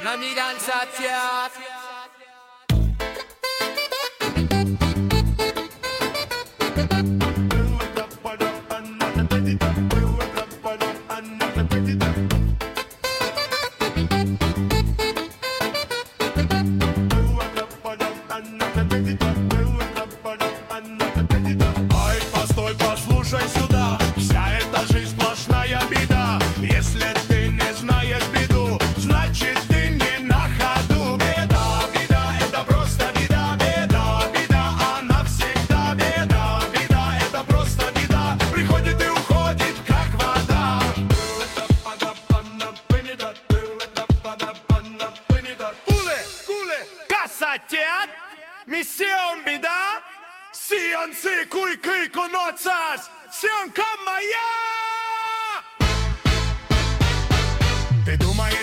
La migranza tiat. Ай, постой, послушай сюда. Вся эта жизнь сплошная беда. Если ты не знаешь беду, значит ты не на ходу. Беда, беда, это просто беда. Беда, беда, она всегда беда. Беда, это просто беда. Приходит и уходит, как вода. Ule, cule, casa teat, misión bida, sion si cui cui conoțas, sion cam mai. Te du mai